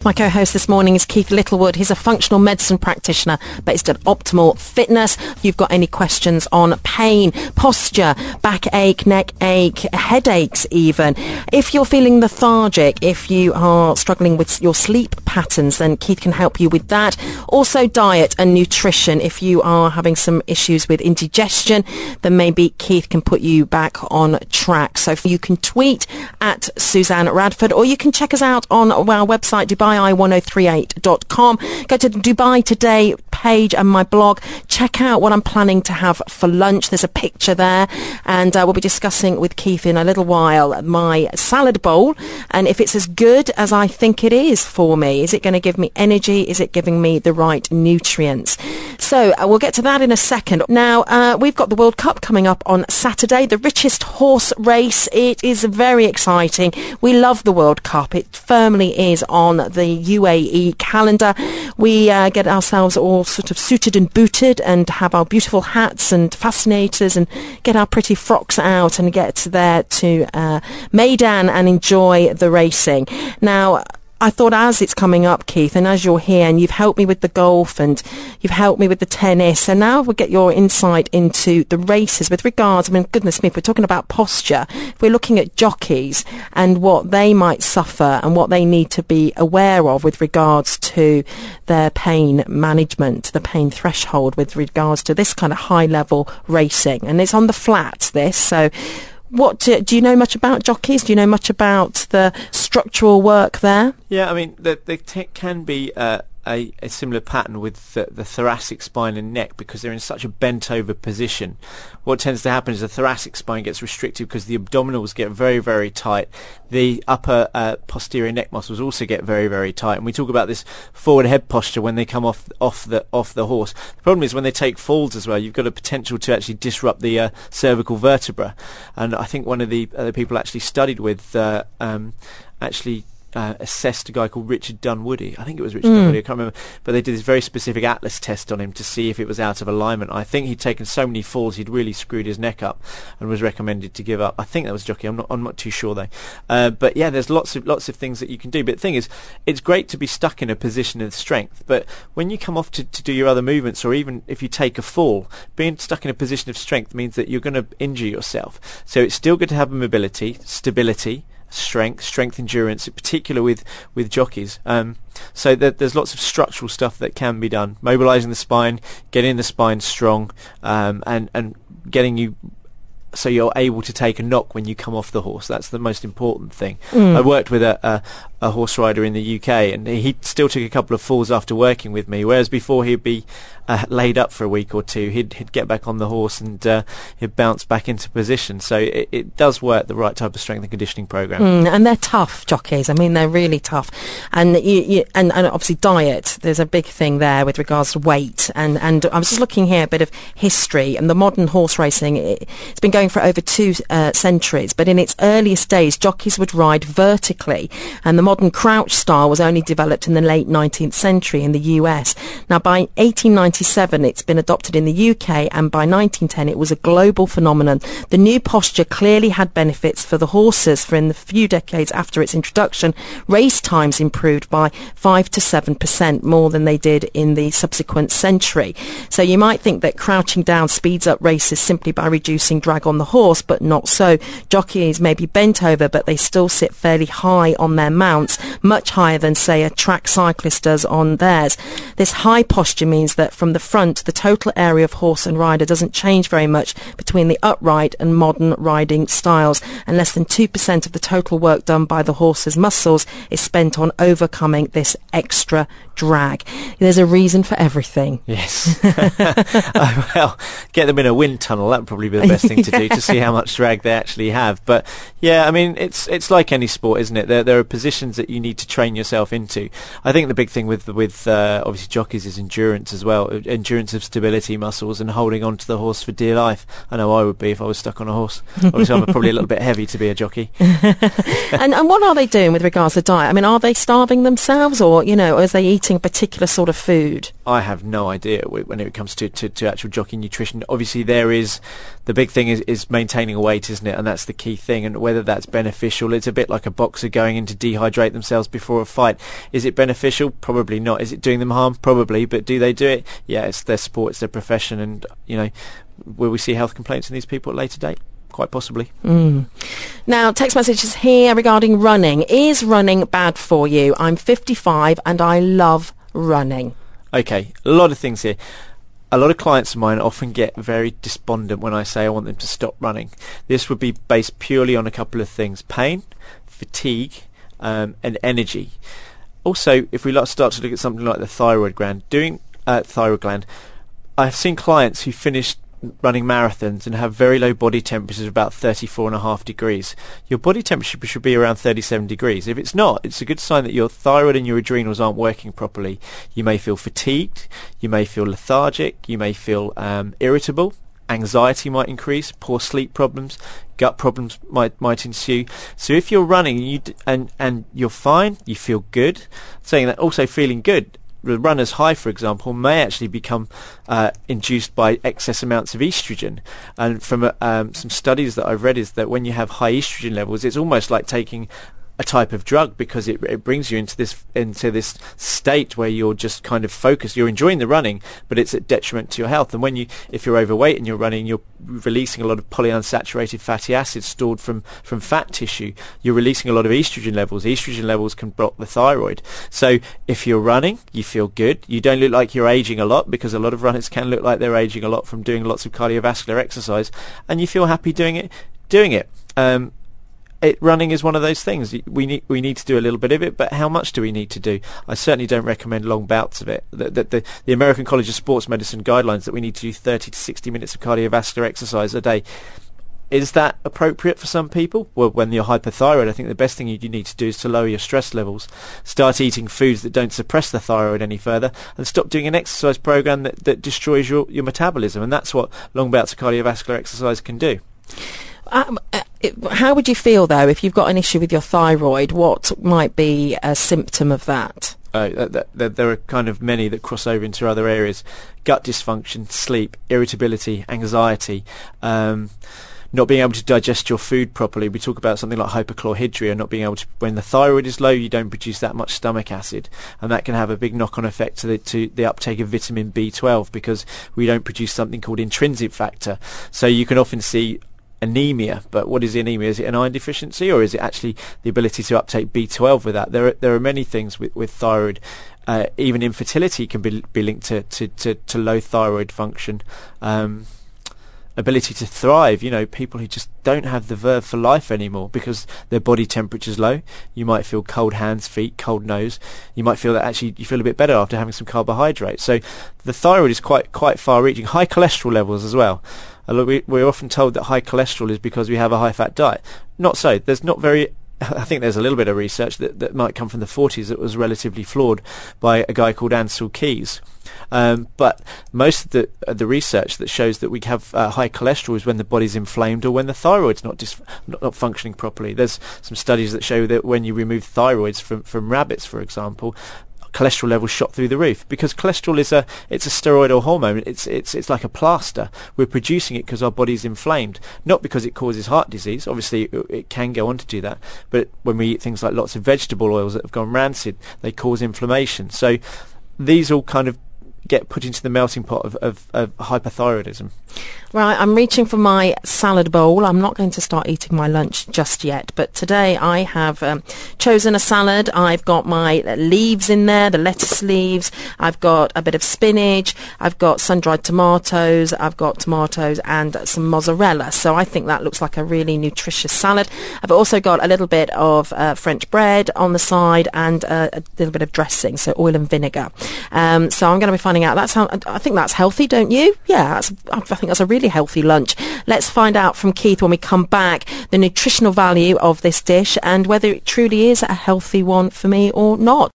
My co-host this morning is Keith Littlewood. He's a functional medicine practitioner based at Optimal Fitness. If you've got any questions on pain, posture, backache, neck ache, headaches even, if you're feeling lethargic, if you are struggling with your sleep patterns, then Keith can help you with that. Also diet and nutrition. If you are having some issues with indigestion, then maybe Keith can put you back on track. So you can tweet at Suzanne Radford, or you can check us out on our website, DubaiI1038.com. Go to the Dubai Today page and my blog. Check out what I'm planning to have for lunch. There's a picture there, and we'll be discussing with Keith in a little while my salad bowl, and if it's as good as I think it is for me. Is it going to give me energy? Is it giving me the right nutrients? So we'll get to that in a second. Now, we've got the World Cup coming up on Saturday, the richest horse race. It is very exciting. We love the World Cup. It firmly is on the UAE calendar. We get ourselves all sort of suited and booted and have our beautiful hats and fascinators and get our pretty frocks out and get there to Meydan and enjoy the racing. Now, I thought, as it's coming up, Keith, and as you're here and you've helped me with the golf and you've helped me with the tennis, and now we'll get your insight into the races with regards, I mean, goodness me, if we're talking about posture, if we're looking at jockeys and what they might suffer and what they need to be aware of with regards to their pain management, the pain threshold with regards to this kind of high-level racing. And it's on the flats, this, so... What do you know much about jockeys? Do you know much about the structural work there? Yeah, I mean, there can be a similar pattern with the thoracic spine and neck because they're in such a bent over position. What tends to happen is the thoracic spine gets restricted because the abdominals get very, very tight. The upper posterior neck muscles also get very, very tight. And we talk about this forward head posture when they come off the horse. The problem is when they take falls as well, you've got a potential to actually disrupt the cervical vertebra. And I think one of the people actually studied with assessed a guy called Richard Dunwoody. I think it was Richard Dunwoody, I can't remember. But they did this very specific Atlas test on him to see if it was out of alignment. I think he'd taken so many falls he'd really screwed his neck up and was recommended to give up. I think that was jockey. I'm not too sure though. But yeah, there's lots of things that you can do. But the thing is, it's great to be stuck in a position of strength. But when you come off to do your other movements, or even if you take a fall, being stuck in a position of strength means that you're going to injure yourself. So it's still good to have mobility, stability, strength, endurance, in particular with jockeys. So there's lots of structural stuff that can be done. Mobilising the spine, getting the spine strong, and getting you so you're able to take a knock when you come off the horse. That's the most important thing. I worked with a horse rider in the UK, and he still took a couple of falls after working with me, whereas before he'd be laid up for a week or two, he'd get back on the horse and he'd bounce back into position. So it does work, the right type of strength and conditioning program. And they're tough jockeys. I mean, they're really tough. And and obviously diet, there's a big thing there with regards to weight. And I was just looking here a bit of history, and the modern horse racing, it's been going for over 2 centuries, but in its earliest days, jockeys would ride vertically, and the modern crouch style was only developed in the late 19th century in the US. Now, by 1897, it's been adopted in the UK, and by 1910, it was a global phenomenon. The new posture clearly had benefits for the horses, for in the few decades after its introduction, race times improved by 5 to 7% more than they did in the subsequent century. So you might think that crouching down speeds up races simply by reducing drag on the horse, but not so. Jockeys may be bent over, but they still sit fairly high on their mounts, much higher than, say, a track cyclist does on theirs. This high posture means that from the front, the total area of horse and rider doesn't change very much between the upright and modern riding styles, and less than 2% of the total work done by the horse's muscles is spent on overcoming this extra drag. There's a reason for everything. Yes. Well, get them in a wind tunnel. That would probably be the best thing to do, to see how much drag they actually have. But yeah, I mean, it's like any sport, isn't it? There are positions that you need to train yourself into. I think the big thing with obviously jockeys is endurance as well. Endurance of stability muscles and holding on to the horse for dear life. I know I would be if I was stuck on a horse. Obviously, I'm probably a little bit heavy to be a jockey. And what are they doing with regards to diet? I mean, are they starving themselves, or are they eating a particular sort of food? I have no idea when it comes to actual jockey nutrition. Obviously, the big thing is maintaining a weight, isn't it? And that's the key thing. And whether that's beneficial, it's a bit like a boxer going in to dehydrate themselves before a fight. Is it beneficial? Probably not. Is it doing them harm? Probably. But do they do it? Yeah, it's their sport, it's their profession. And, will we see health complaints in these people at a later date? Quite possibly. Now, text messages here regarding running. Is running bad for you? I'm 55 and I love running. Okay, a lot of things here. A lot of clients of mine often get very despondent when I say I want them to stop running. This would be based purely on a couple of things: pain, fatigue, and energy. Also, if we start to look at something like the thyroid gland, I've seen clients who finished running marathons and have very low body temperatures of about 34.5 degrees. Your body temperature should be around 37 degrees. If it's not, it's a good sign that your thyroid and your adrenals aren't working properly. You may feel fatigued, you may feel lethargic, you may feel irritable, anxiety might increase, poor sleep problems, gut problems might ensue. So if you're running and you're fine, you feel good, saying that also feeling good, the runner's high, for example, may actually become induced by excess amounts of estrogen. And from some studies that I've read is that when you have high estrogen levels, it's almost like taking a type of drug, because it brings you into this state where you're just kind of focused. You're enjoying the running, but it's at detriment to your health. And if you're overweight and you're running, you're releasing a lot of polyunsaturated fatty acids stored from fat tissue. You're releasing a lot of estrogen levels. Estrogen levels can block the thyroid. So if you're running, you feel good. You don't look like you're aging a lot, because a lot of runners can look like they're aging a lot from doing lots of cardiovascular exercise, and you feel happy doing it. Running is one of those things. We need to do a little bit of it, but how much do we need to do? I certainly don't recommend long bouts of it. The American College of Sports Medicine guidelines that we need to do 30 to 60 minutes of cardiovascular exercise a day. Is that appropriate for some people? Well, when you're hypothyroid, I think the best thing you need to do is to lower your stress levels, start eating foods that don't suppress the thyroid any further, and stop doing an exercise program that destroys your metabolism. And that's what long bouts of cardiovascular exercise can do. How would you feel, though, if you've got an issue with your thyroid? What might be a symptom of that? There are kind of many that cross over into other areas: gut dysfunction, sleep, irritability, anxiety, not being able to digest your food properly. We talk about something like hyperchlorhydria, not being able to, when the thyroid is low, you don't produce that much stomach acid, and that can have a big knock-on effect to the uptake of vitamin B12, because we don't produce something called intrinsic factor. So you can often see anemia. But what is anemia? Is it an iron deficiency, or is it actually the ability to uptake B12 with that? There are many things with thyroid. Even infertility can be linked to low thyroid function. Ability to thrive, people who just don't have the verve for life anymore because their body temperature's low. You might feel cold hands, feet, cold nose. You might feel that actually you feel a bit better after having some carbohydrates. So the thyroid is quite far-reaching. High cholesterol levels as well. We're often told that high cholesterol is because we have a high-fat diet. Not so. I think there's a little bit of research that might come from the 40s that was relatively flawed by a guy called Ansel Keys. But most of the research that shows that we have high cholesterol is when the body's inflamed or when the thyroid's not functioning properly. There's some studies that show that when you remove thyroids from rabbits, for example, cholesterol levels shot through the roof, because cholesterol it's a steroidal hormone. It's like a plaster. We're producing it because our body's inflamed, not because it causes heart disease. Obviously it can go on to do that, but when we eat things like lots of vegetable oils that have gone rancid, they cause inflammation. So these all kind of get put into the melting pot of hypothyroidism. Right, I'm reaching for my salad bowl. I'm not going to start eating my lunch just yet, but today I have chosen a salad. I've got my leaves in there, the lettuce leaves. I've got a bit of spinach. I've got sun-dried tomatoes. I've got tomatoes and some mozzarella. So I think that looks like a really nutritious salad. I've also got a little bit of French bread on the side and a little bit of dressing, so oil and vinegar. So I'm going to be finding out. I think that's healthy, don't you? Yeah, I think that's a really healthy lunch. Let's find out from Keith when we come back the nutritional value of this dish and whether it truly is a healthy one for me or not.